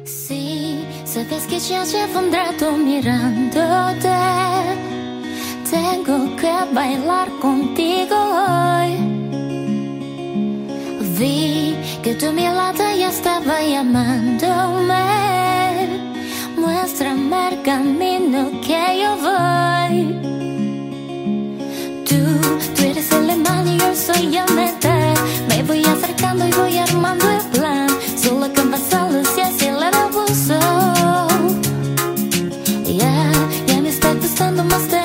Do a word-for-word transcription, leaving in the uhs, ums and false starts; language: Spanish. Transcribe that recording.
Sí, sabes que ya llevo un rato mirándote. Tengo que bailar contigo hoy. Vi que tu mirada ya estaba llamándome. Muéstrame el camino que yo voy. Tú, tú eres el imán y yo soy el metal. Me voy acercando y voy armando el plan. Solo con vasalos y así el abuso. Ya, ya me está gustando más de